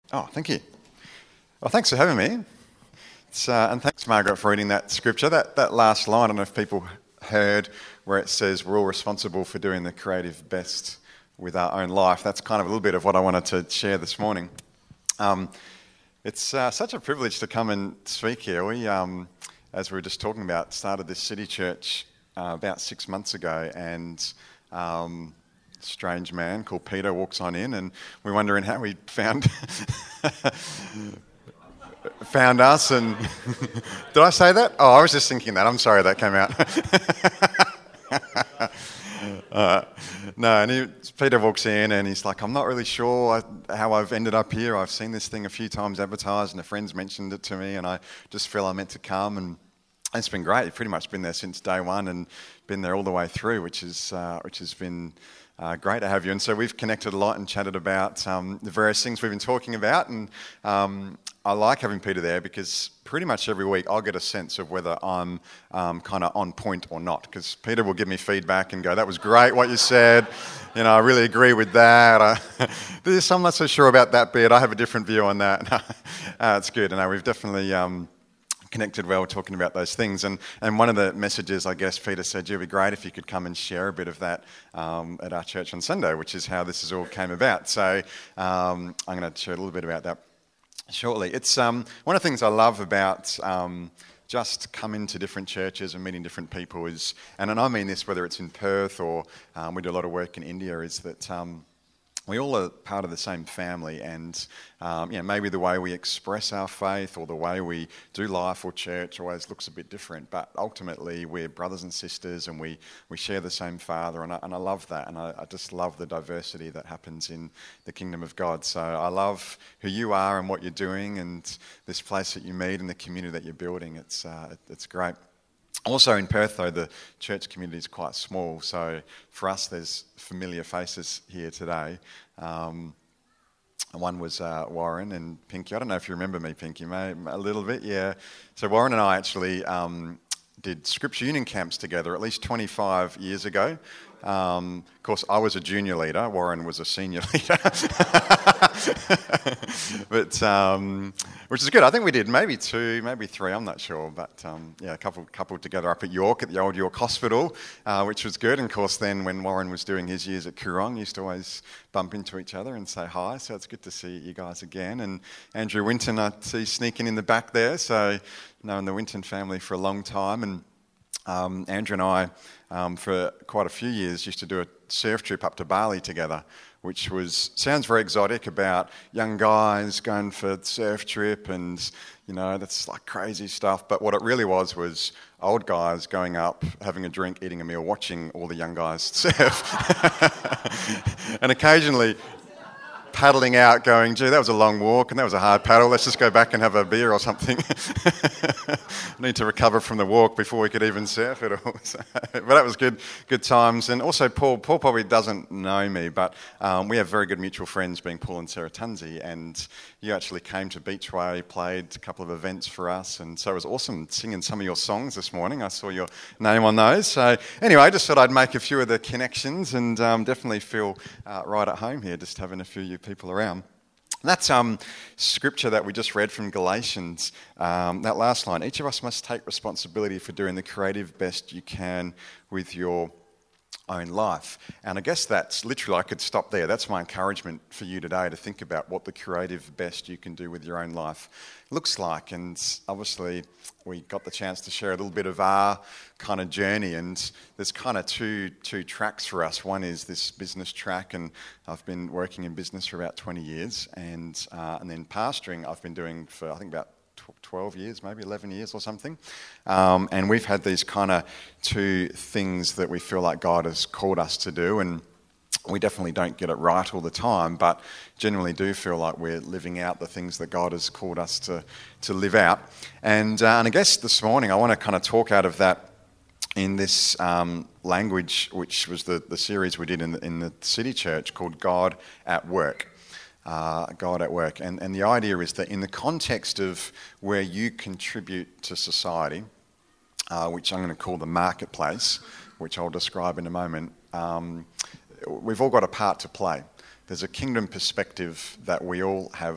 Oh, thank you. Well, thanks for having me. And thanks, Margaret, for reading that scripture. That last line, I don't know if people heard where it says we're all responsible for doing the creative best with our own life. That's kind of a little bit of what I wanted to share this morning. It's such a privilege to come and speak here. We, as we were just talking about, started this city church about 6 months ago, and strange man called Peter walks on in, and we're wondering how he found us. And did I say that? Oh, I was just thinking that. I'm sorry that came out. No, and Peter walks in and he's like, I'm not really sure how I've ended up here. I've seen this thing a few times advertised and a friend's mentioned it to me, and I just feel I meant to come. And it's been great. I've pretty much been there since day one and been there all the way through, which has been great to have you. And so we've connected a lot and chatted about the various things we've been talking about. And I like having Peter there because pretty much every week I'll get a sense of whether I'm kind of on point or not. Because Peter will give me feedback and go, that was great what you said. You know, I really agree with that. I'm not so sure about that bit. I have a different view on that. It's good. And we've definitely connected well talking about those things. And one of the messages, I guess, Peter said, it'd be great if you could come and share a bit of that at our church on Sunday, which is how this all came about. So I'm going to share a little bit about that shortly. It's one of the things I love about just coming to different churches and meeting different people is, and I mean this whether it's in Perth or we do a lot of work in India, is that we all are part of the same family, and maybe the way we express our faith or the way we do life or church always looks a bit different, but ultimately we're brothers and sisters and we share the same Father, and I love that, and I just love the diversity that happens in the kingdom of God. So I love who you are and what you're doing and this place that you meet and the community that you're building. It's great. Also in Perth, though, the church community is quite small, so for us there's familiar faces here today. One was Warren and Pinky. I don't know if you remember me, Pinky, a little bit, yeah. So Warren and I actually did Scripture Union camps together at least 25 years ago. Of course, I was a junior leader. Warren was a senior leader. But which is good. I think we did maybe 2, maybe 3. I'm not sure, but a couple together up at York at the old York Hospital, which was good. And of course, then when Warren was doing his years at Koorong, used to always bump into each other and say hi. So it's good to see you guys again. And Andrew Winton, I see sneaking in the back there. So known the Winton family for a long time, and Andrew and I, for quite a few years, used to do a surf trip up to Bali together, which sounds very exotic, about young guys going for a surf trip, and that's like crazy stuff. But what it really was old guys going up, having a drink, eating a meal, watching all the young guys surf, and occasionally paddling out going, gee, that was a long walk and that was a hard paddle, let's just go back and have a beer or something. Need to recover from the walk before we could even surf it all. But that was good times. And also Paul probably doesn't know me, but we have very good mutual friends, being Paul and Sarah Tunzi, and you actually came to Beachway, played a couple of events for us, and so it was awesome singing some of your songs this morning. I saw your name on those. So anyway, I just thought I'd make a few of the connections and definitely feel right at home here, just having a few of you people around. That's scripture that we just read from Galatians, that last line. Each of us must take responsibility for doing the creative best you can with your own life. And I guess that's literally, I could stop there. That's my encouragement for you today, to think about what the creative best you can do with your own life looks like. And obviously we got the chance to share a little bit of our kind of journey, and there's kind of two tracks for us. One is this business track, and I've been working in business for about 20 years, and then pastoring I've been doing for I think about 12 years, maybe 11 years or something. And we've had these kind of 2 things that we feel like God has called us to do, and we definitely don't get it right all the time, but generally do feel like we're living out the things that God has called us to live out. And I guess this morning I want to kind of talk out of that in this language, which was the series we did in the City Church called God at Work. God at Work. And the idea is that in the context of where you contribute to society, which I'm going to call the marketplace, which I'll describe in a moment, we've all got a part to play. There's a kingdom perspective that we all have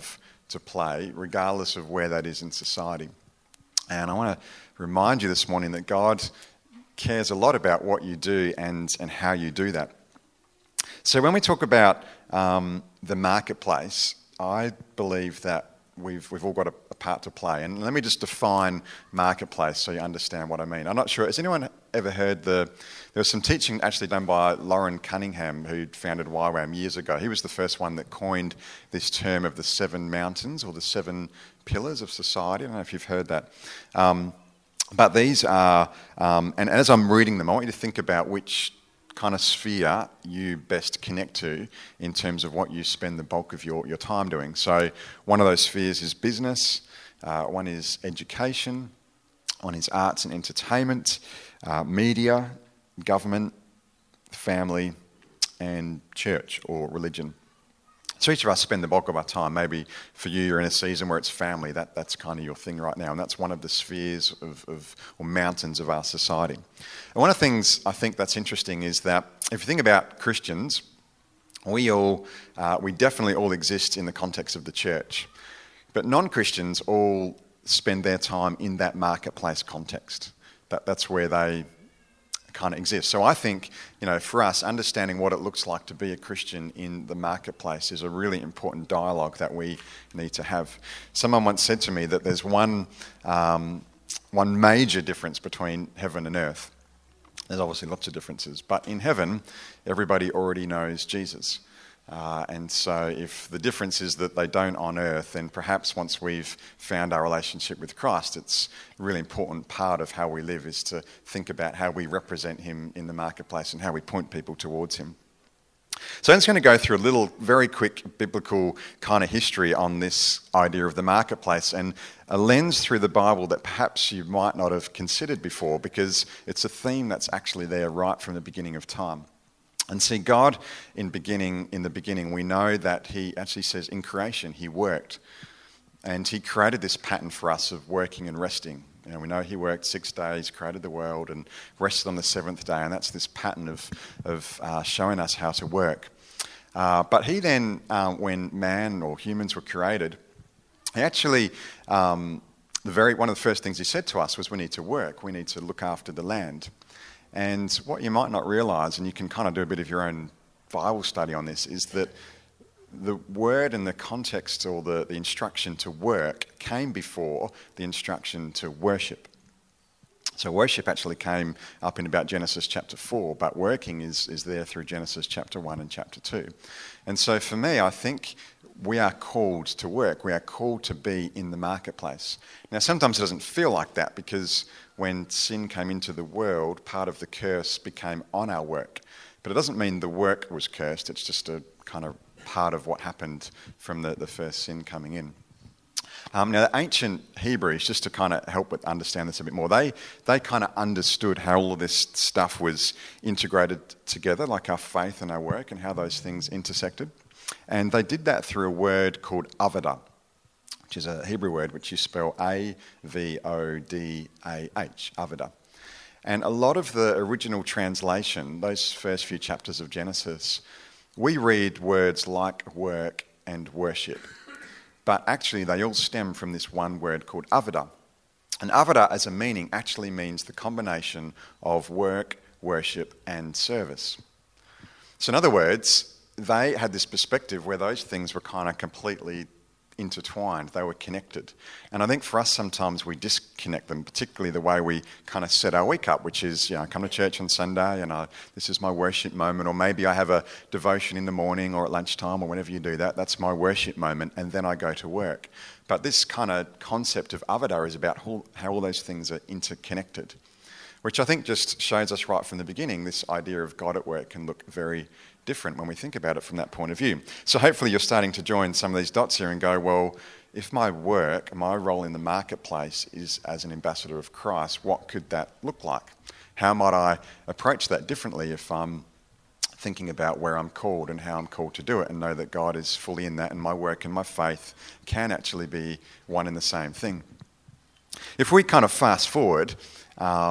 to play, regardless of where that is in society. And I want to remind you this morning that God cares a lot about what you do and how you do that. So when we talk about the marketplace, I believe that we've all got a part to play. And let me just define marketplace so you understand what I mean. I'm not sure, has anyone ever heard there was some teaching actually done by Lauren Cunningham, who founded YWAM years ago. He was the first one that coined this term of the 7 mountains or the 7 pillars of society. I don't know if you've heard that. But these are, and as I'm reading them, I want you to think about which kind of sphere you best connect to in terms of what you spend the bulk of your time doing. So one of those spheres is business, one is education, one is arts and entertainment, media, government, family, and church or religion. So each of us spend the bulk of our time. Maybe for you, you're in a season where it's family. That's kind of your thing right now. And that's one of the spheres or mountains of our society. And one of the things I think that's interesting is that if you think about Christians, we definitely all exist in the context of the church. But non-Christians all spend their time in that marketplace context. That's where they kind of exist. So I think, for us, understanding what it looks like to be a Christian in the marketplace is a really important dialogue that we need to have. Someone once said to me that there's one major difference between heaven and earth. There's obviously lots of differences, but in heaven, everybody already knows Jesus. And so if the difference is that they don't on earth, then perhaps once we've found our relationship with Christ, it's a really important part of how we live is to think about how we represent him in the marketplace and how we point people towards him. So I'm just going to go through a little very quick biblical kind of history on this idea of the marketplace and a lens through the Bible that perhaps you might not have considered before, because it's a theme that's actually there right from the beginning of time. And see, God, in the beginning, we know that he actually says in creation, he worked. And he created this pattern for us of working and resting. We know he worked 6 days, created the world, and rested on the 7th day. And that's this pattern of showing us how to work. But he then, when man or humans were created, he actually, one of the first things he said to us was we need to work. We need to look after the land. And what you might not realise, and you can kind of do a bit of your own Bible study on this, is that the word and the context or the instruction to work came before the instruction to worship. So worship actually came up in about Genesis chapter 4, but working is there through Genesis chapter 1 and chapter 2. And so for me, I think we are called to work. We are called to be in the marketplace. Now, sometimes it doesn't feel like that because when sin came into the world, part of the curse became on our work. But it doesn't mean the work was cursed. It's just a kind of part of what happened from the first sin coming in. Now, the ancient Hebrews, just to kind of help with understand this a bit more, they kind of understood how all of this stuff was integrated together, like our faith and our work and how those things intersected. And they did that through a word called avodah, which is a Hebrew word which you spell Avodah, avodah. And a lot of the original translation, those first few chapters of Genesis, we read words like work and worship. But actually they all stem from this one word called avodah. And avodah as a meaning actually means the combination of work, worship and service. So in other words, they had this perspective where those things were kind of completely intertwined. They were connected. And I think for us sometimes we disconnect them, particularly the way we kind of set our week up, which is, I come to church on Sunday and this is my worship moment, or maybe I have a devotion in the morning or at lunchtime or whenever you do that. That's my worship moment, and then I go to work. But this kind of concept of avodah is about how all those things are interconnected, which I think just shows us right from the beginning this idea of God at work can look very different when we think about it from that point of view. So hopefully you're starting to join some of these dots here and go, well, if my work, my role in the marketplace is as an ambassador of Christ, what could that look like? How might I approach that differently if I'm thinking about where I'm called and how I'm called to do it, and know that God is fully in that, and my work and my faith can actually be one and the same thing? If we kind of fast forward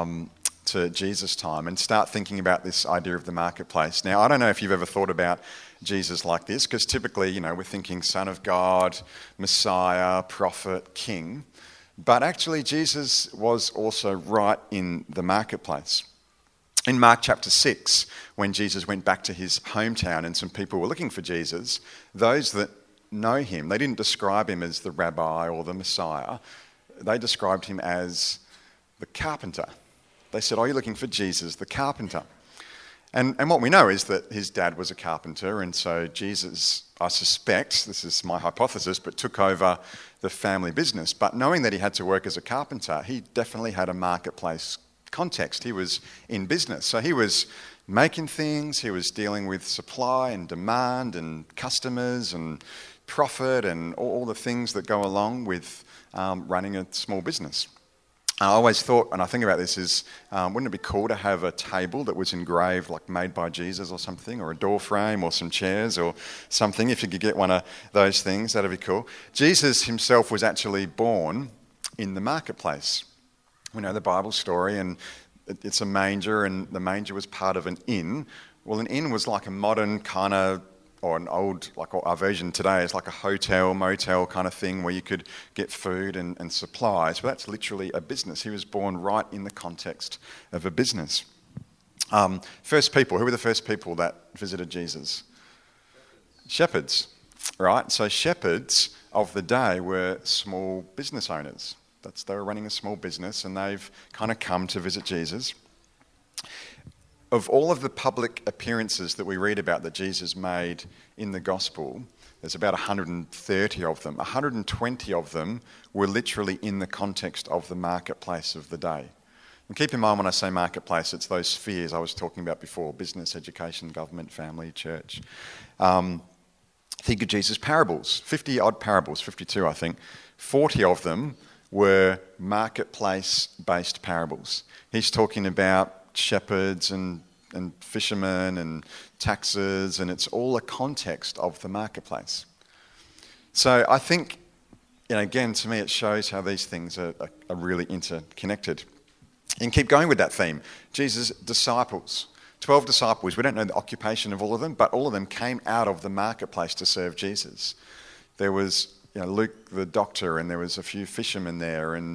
to Jesus' time and start thinking about this idea of the marketplace. Now, I don't know if you've ever thought about Jesus like this, because typically, we're thinking Son of God, Messiah, prophet, king. But actually, Jesus was also right in the marketplace. In Mark chapter 6, when Jesus went back to his hometown and some people were looking for Jesus, those that know him, they didn't describe him as the rabbi or the Messiah. They described him as the carpenter. They said, "Oh, you're looking for Jesus, the carpenter." And what we know is that his dad was a carpenter, and so Jesus, I suspect, this is my hypothesis, but took over the family business. But knowing that he had to work as a carpenter, he definitely had a marketplace context. He was in business. So he was making things, he was dealing with supply and demand and customers and profit and all the things that go along with running a small business. I always thought, and I think about this, is wouldn't it be cool to have a table that was engraved, like made by Jesus or something, or a door frame or some chairs or something? If you could get one of those things, that'd be cool. Jesus himself was actually born in the marketplace. We know the Bible story, and it's a manger, and the manger was part of an inn. Well, an inn was like a modern kind of, or an old, like our version today is like a hotel, motel kind of thing where you could get food and supplies. Well, that's literally a business. He was born right in the context of a business. First people, who were the first people that visited Jesus? Shepherds, right? So shepherds of the day were small business owners. They were running a small business, and they've kind of come to visit Jesus. Of all of the public appearances that we read about that Jesus made in the gospel, there's about 130 of them. 120 of them were literally in the context of the marketplace of the day. And keep in mind when I say marketplace, it's those spheres I was talking about before: business, education, government, family, church. Think of Jesus' parables, 50-odd parables, 52 I think. 40 of them were marketplace-based parables. He's talking about shepherds and fishermen and taxes, and it's all a context of the marketplace. So I think, again, to me it shows how these things are really interconnected. And keep going with that theme. Jesus' disciples, 12 disciples, we don't know the occupation of all of them, but all of them came out of the marketplace to serve Jesus. There was Luke the doctor, and there was a few fishermen there, and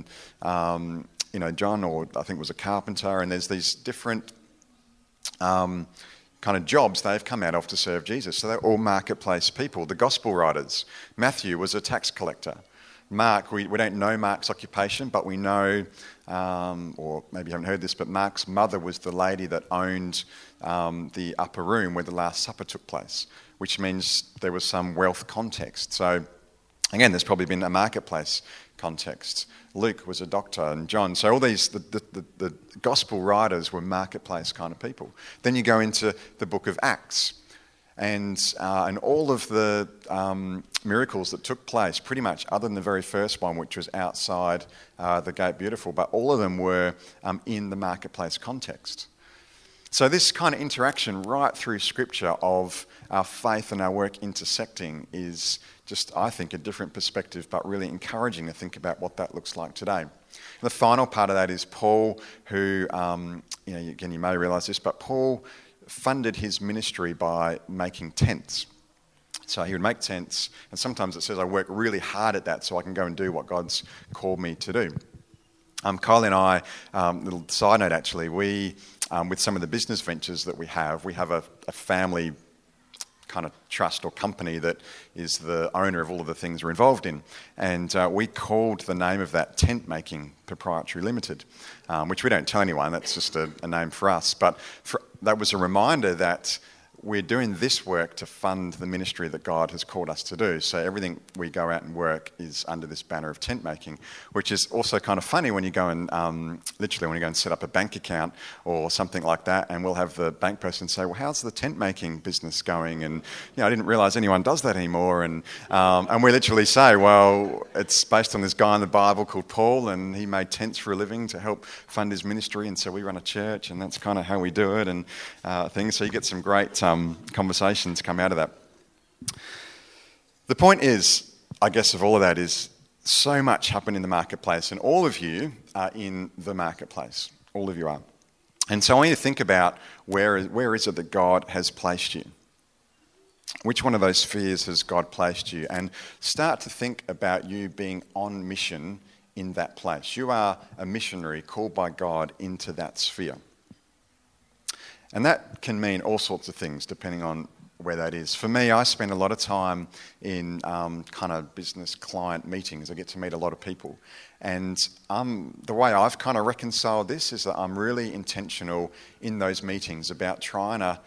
John, or I think was a carpenter, and there's these different kind of jobs they've come out of to serve Jesus. So they're all marketplace people. The gospel writers, Matthew was a tax collector. Mark, we don't know Mark's occupation, but we know, or maybe you haven't heard this, but Mark's mother was the lady that owned the upper room where the Last Supper took place, which means there was some wealth context. So again, there's probably been a marketplace context. Luke was a doctor, and John. So all these, the gospel writers were marketplace kind of people. Then you go into the book of Acts, and all of the miracles that took place, pretty much, other than the very first one, which was outside the Gate Beautiful, but all of them were in the marketplace context. So this kind of interaction right through Scripture of our faith and our work intersecting is just, I think, a different perspective, but really encouraging to think about what that looks like today. And the final part of that is Paul, who, again, you may realise this, but Paul funded his ministry by making tents. So he would make tents, and sometimes it says, I work really hard at that so I can go and do what God's called me to do. Kyle and I, little side note actually, we, with some of the business ventures that we have a family kind of trust or company that is the owner of all of the things we're involved in. And we called the name of that Tent Making Proprietary Limited, which we don't tell anyone, that's just a name for us. But that was a reminder that we're doing this work to fund the ministry that God has called us to do. So everything we go out and work is under this banner of tent making, which is also kind of funny when you go and, literally when you go and set up a bank account or something like that, and we'll have the bank person say, well, how's the tent making business going? And, I didn't realise anyone does that anymore. And we literally say, well, it's based on this guy in the Bible called Paul, and he made tents for a living to help fund his ministry, and so we run a church, and that's kind of how we do it, and things. So you get some great conversations come out of that. The point is, I guess, of all of that is so much happened in the marketplace, and all of you are in the marketplace. All of you are. And so I want you to think about where is it that God has placed you? Which one of those spheres has God placed you? And start to think about you being on mission in that place. You are a missionary called by God into that sphere. And that can mean all sorts of things depending on where that is. For me, I spend a lot of time in kind of business client meetings. I get to meet a lot of people. And the way I've kind of reconciled this is that I'm really intentional in those meetings about trying to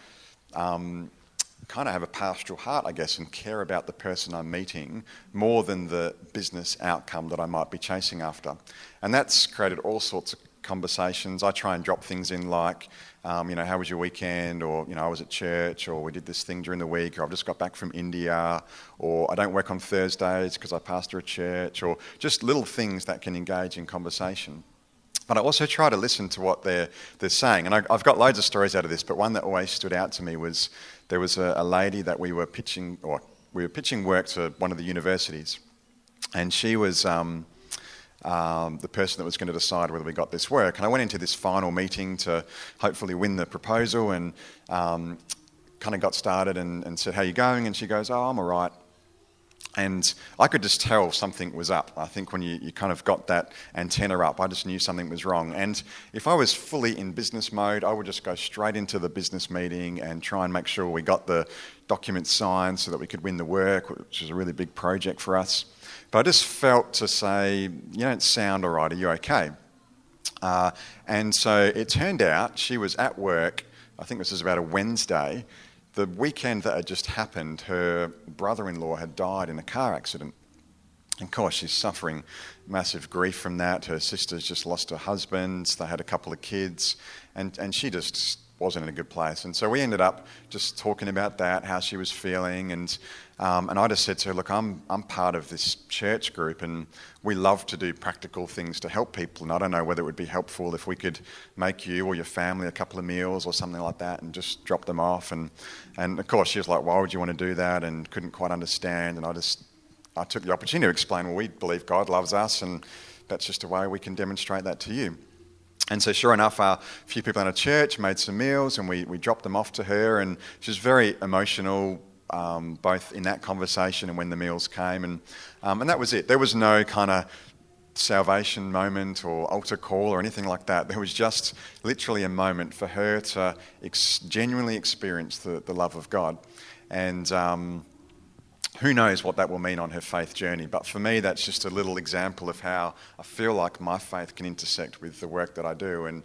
kind of have a pastoral heart, I guess, and care about the person I'm meeting more than the business outcome that I might be chasing after. And that's created all sorts of conversations. I try and drop things in like, how was your weekend? Or, I was at church, or we did this thing during the week, or I've just got back from India, or I don't work on Thursdays because I pastor a church, or just little things that can engage in conversation. But I also try to listen to what they're saying. And I've got loads of stories out of this, but one that always stood out to me was there was a lady that we were pitching work to one of the universities. And she was the person that was going to decide whether we got this work. And I went into this final meeting to hopefully win the proposal, and kind of got started and said, "How are you going?" And she goes, "Oh, I'm all right." And I could just tell something was up. I think when you kind of got that antenna up, I just knew something was wrong. And if I was fully in business mode, I would just go straight into the business meeting and try and make sure we got the documents signed so that we could win the work, which was a really big project for us. But I just felt to say, "You don't sound all right, are you okay?" And so it turned out she was at work, I think this was about a Wednesday. The weekend that had just happened, her brother-in-law had died in a car accident. And of course, she's suffering massive grief from that. Her sister's just lost her husband. They had a couple of kids. And she just wasn't in a good place. And so we ended up just talking about that, how she was feeling. And I just said to her, "Look, I'm part of this church group, and we love to do practical things to help people. And I don't know whether it would be helpful if we could make you or your family a couple of meals or something like that and just drop them off." And of course, she was like, "Why would you want to do that?" And couldn't quite understand. And I took the opportunity to explain, "Well, we believe God loves us, and that's just a way we can demonstrate that to you." And so sure enough, a few people in our church made some meals, and we dropped them off to her, and she was very emotional, both in that conversation and when the meals came, and that was it. There was no kind of salvation moment or altar call or anything like that. There was just literally a moment for her to genuinely experience the love of God. And who knows what that will mean on her faith journey. But for me, that's just a little example of how I feel like my faith can intersect with the work that I do. And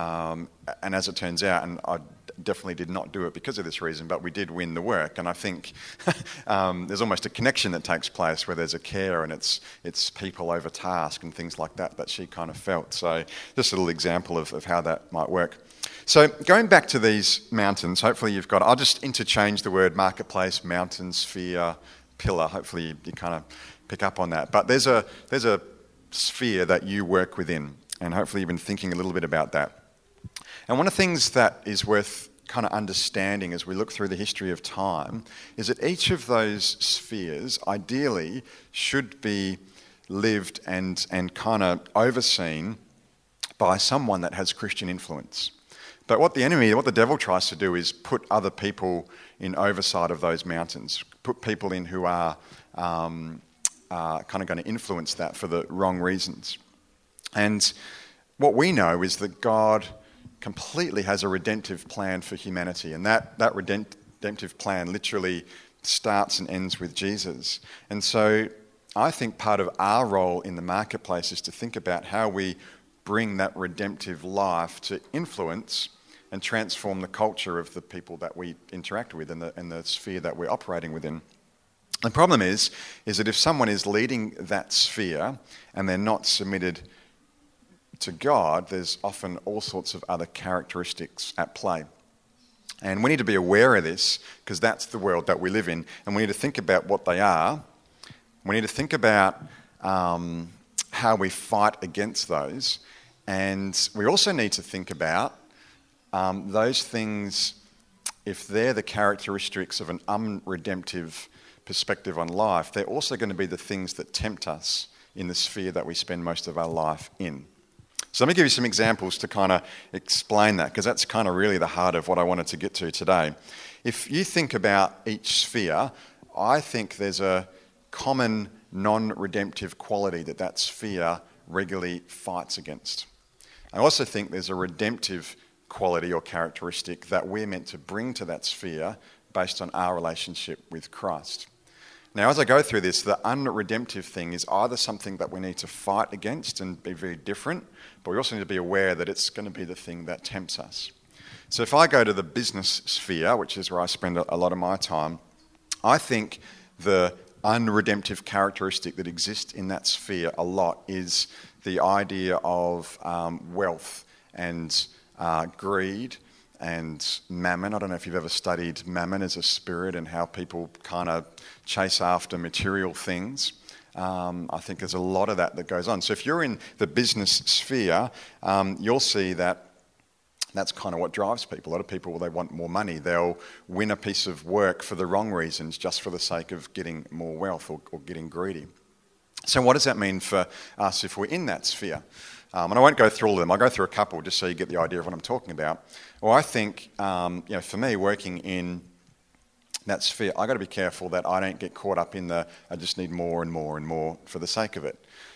as it turns out, and I definitely did not do it because of this reason, but we did win the work. And I think there's almost a connection that takes place where there's a care, and it's people over task and things like that she kind of felt. So just a little example of how that might work. So going back to these mountains, hopefully you've got, I'll just interchange the word marketplace, mountain, sphere, pillar. Hopefully you kind of pick up on that. But there's a sphere that you work within, and hopefully you've been thinking a little bit about that. And one of the things that is worth kind of understanding as we look through the history of time is that each of those spheres ideally should be lived and kind of overseen by someone that has Christian influence. But what the devil tries to do is put other people in oversight of those mountains, put people in who are kind of going to influence that for the wrong reasons. And what we know is that God completely has a redemptive plan for humanity, and that redemptive plan literally starts and ends with Jesus. And so I think part of our role in the marketplace is to think about how we bring that redemptive life to influence and transform the culture of the people that we interact with and the sphere that we're operating within. The problem is that if someone is leading that sphere and they're not submitted to God, there's often all sorts of other characteristics at play. And we need to be aware of this because that's the world that we live in, and we need to think about what they are. We need to think about how we fight against those, and we also need to think about those things, if they're the characteristics of an unredemptive perspective on life, they're also going to be the things that tempt us in the sphere that we spend most of our life in. So let me give you some examples to kind of explain that, because that's kind of really the heart of what I wanted to get to today. If you think about each sphere, I think there's a common non-redemptive quality that sphere regularly fights against. I also think there's a redemptive quality or characteristic that we're meant to bring to that sphere based on our relationship with Christ. Now, as I go through this, the unredemptive thing is either something that we need to fight against and be very different, but we also need to be aware that it's going to be the thing that tempts us. So if I go to the business sphere, which is where I spend a lot of my time, I think the unredemptive characteristic that exists in that sphere a lot is the idea of wealth and greed and mammon. I don't know if you've ever studied mammon as a spirit and how people kind of chase after material things. I think there's a lot of that goes on. So if you're in the business sphere, you'll see that that's kind of what drives people. A lot of people, they want more money. They'll win a piece of work for the wrong reasons, just for the sake of getting more wealth or getting greedy. So what does that mean for us if we're in that sphere? And I won't go through all of them. I'll go through a couple just so you get the idea of what I'm talking about. Well, I think, for me, working in that sphere, I've got to be careful that I don't get caught up in I just need more and more and more for the sake of it.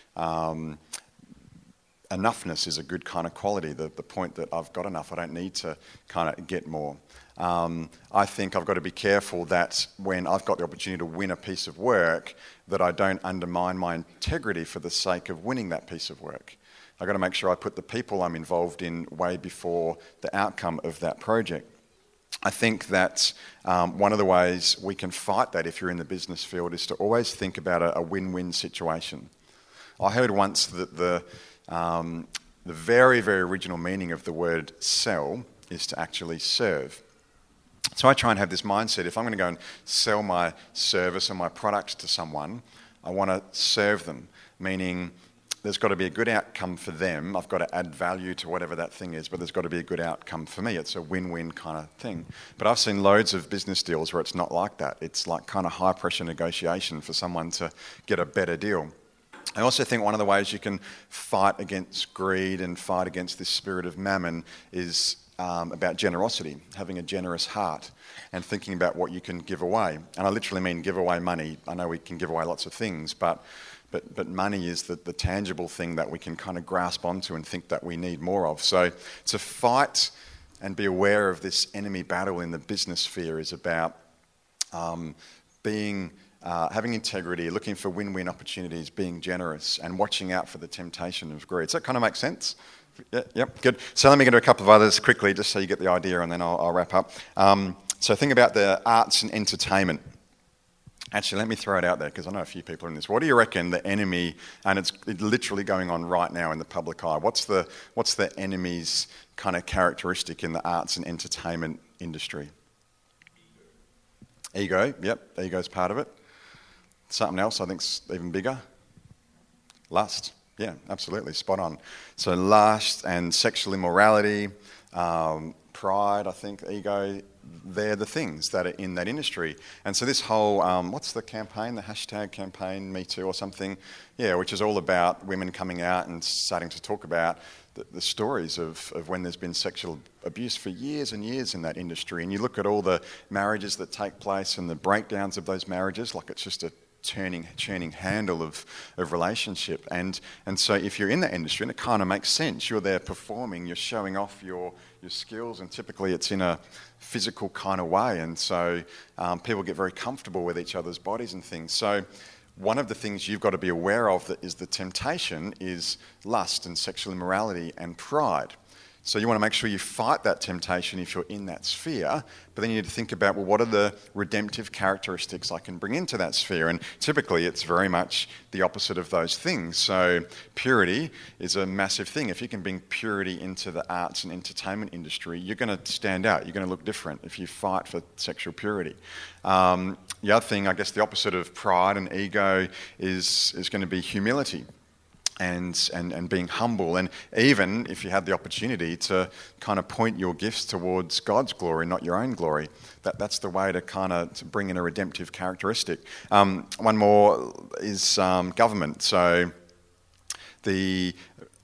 Enoughness is a good kind of quality, the point that I've got enough, I don't need to kind of get more. I think I've got to be careful that when I've got the opportunity to win a piece of work, that I don't undermine my integrity for the sake of winning that piece of work. I've got to make sure I put the people I'm involved in way before the outcome of that project. I think that one of the ways we can fight that if you're in the business field is to always think about a win-win situation. I heard once that the very, very original meaning of the word sell is to actually serve. So I try and have this mindset, if I'm going to go and sell my service or my product to someone, I want to serve them, meaning there's got to be a good outcome for them. I've got to add value to whatever that thing is, but there's got to be a good outcome for me. It's a win-win kind of thing. But I've seen loads of business deals where it's not like that. It's like kind of high-pressure negotiation for someone to get a better deal. I also think one of the ways you can fight against greed and fight against this spirit of mammon is about generosity, having a generous heart and thinking about what you can give away. And I literally mean give away money. I know we can give away lots of things, but money is the tangible thing that we can kind of grasp onto and think that we need more of. So to fight and be aware of this enemy battle in the business sphere is about having integrity, looking for win-win opportunities, being generous, and watching out for the temptation of greed. Does that kind of make sense? Yep, good. So let me get to a couple of others quickly, just so you get the idea, and then I'll wrap up. So think about the arts and entertainment. Actually, let me throw it out there, because I know a few people are in this. What do you reckon the enemy, and it's literally going on right now in the public eye, what's the enemy's kind of characteristic in the arts and entertainment industry? Ego, yep, ego's part of it. Something else I think's even bigger. Lust, yeah, absolutely, spot on. So lust and sexual immorality, pride, I think, ego, they're the things that are in that industry. And so this whole, what's the campaign, the hashtag campaign, Me Too or something? Yeah, which is all about women coming out and starting to talk about the stories of when there's been sexual abuse for years and years in that industry. And you look at all the marriages that take place and the breakdowns of those marriages, like it's just a churning handle of relationship. And so if you're in that industry, and it kind of makes sense, you're there performing, you're showing off your skills, and typically it's in a physical kind of way. And so people get very comfortable with each other's bodies and things. So one of the things you've got to be aware of that is the temptation is lust and sexual immorality and pride. So you want to make sure you fight that temptation if you're in that sphere, but then you need to think about, well, what are the redemptive characteristics I can bring into that sphere? And typically it's very much the opposite of those things. So purity is a massive thing. If you can bring purity into the arts and entertainment industry, you're going to stand out. You're going to look different if you fight for sexual purity. The other thing, I guess the opposite of pride and ego is going to be humility. And being humble, and even if you had the opportunity to kind of point your gifts towards God's glory, not your own glory, that's the way to kind of to bring in a redemptive characteristic. One more is government. So the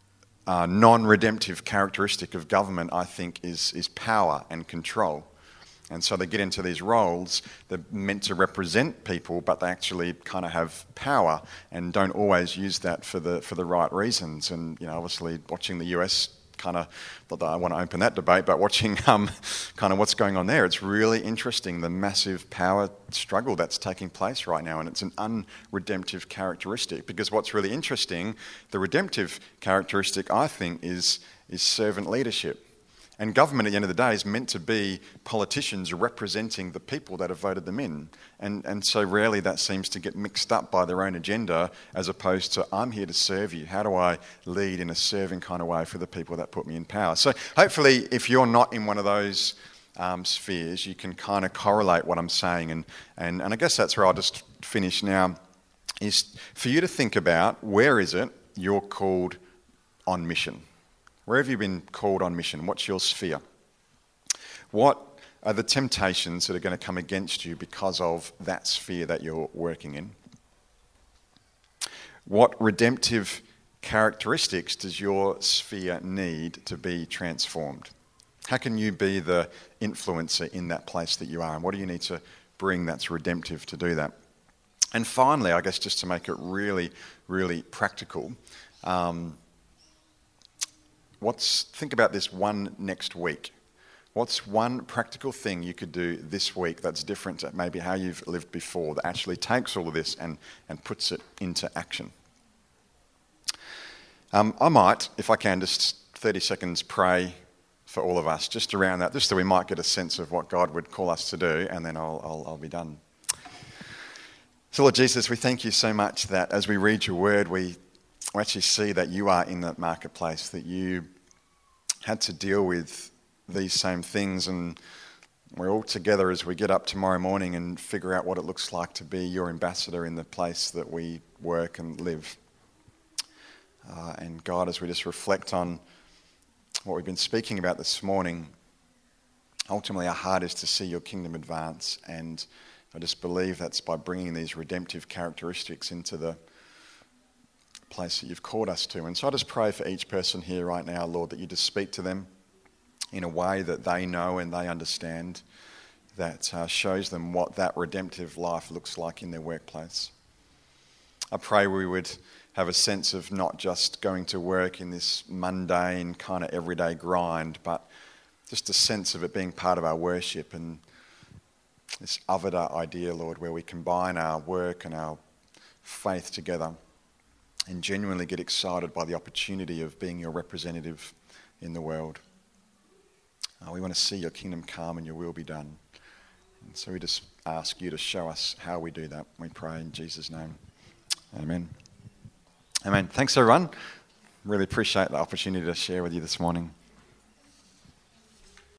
non-redemptive characteristic of government, I think, is power and control. And so they get into these roles, they're meant to represent people, but they actually kind of have power and don't always use that for the right reasons. And, obviously watching the US kind of, not that I want to open that debate, but watching kind of what's going on there, it's really interesting, the massive power struggle that's taking place right now. And it's an unredemptive characteristic, because what's really interesting, the redemptive characteristic, I think, is servant leadership. And government, at the end of the day, is meant to be politicians representing the people that have voted them in. And so rarely that seems to get mixed up by their own agenda, as opposed to, I'm here to serve you. How do I lead in a serving kind of way for the people that put me in power? So hopefully, if you're not in one of those spheres, you can kind of correlate what I'm saying. And I guess that's where I'll just finish now, is for you to think about, where is it you're called on mission? Where have you been called on mission? What's your sphere? What are the temptations that are going to come against you because of that sphere that you're working in? What redemptive characteristics does your sphere need to be transformed? How can you be the influencer in that place that you are? And what do you need to bring that's redemptive to do that? And finally, I guess just to make it really, really practical, think about this one next week. What's one practical thing you could do this week that's different to maybe how you've lived before, that actually takes all of this and puts it into action? I might, if I can, just 30 seconds pray for all of us, just around that, just so we might get a sense of what God would call us to do, and then I'll be done. So Lord Jesus, we thank you so much that as we read your word, we actually see that you are in that marketplace, that you had to deal with these same things, and we're all together as we get up tomorrow morning and figure out what it looks like to be your ambassador in the place that we work and live. And God, as we just reflect on what we've been speaking about this morning, ultimately our heart is to see your kingdom advance, and I just believe that's by bringing these redemptive characteristics into the place that you've called us to. And so I just pray for each person here right now, Lord, that you just speak to them in a way that they know and they understand, that shows them what that redemptive life looks like in their workplace. I pray we would have a sense of not just going to work in this mundane kind of everyday grind, but just a sense of it being part of our worship, and this avada idea, Lord, where we combine our work and our faith together and genuinely get excited by the opportunity of being your representative in the world. We want to see your kingdom come and your will be done. And so we just ask you to show us how we do that. We pray in Jesus' name. Amen. Amen. Thanks, everyone. Really appreciate the opportunity to share with you this morning.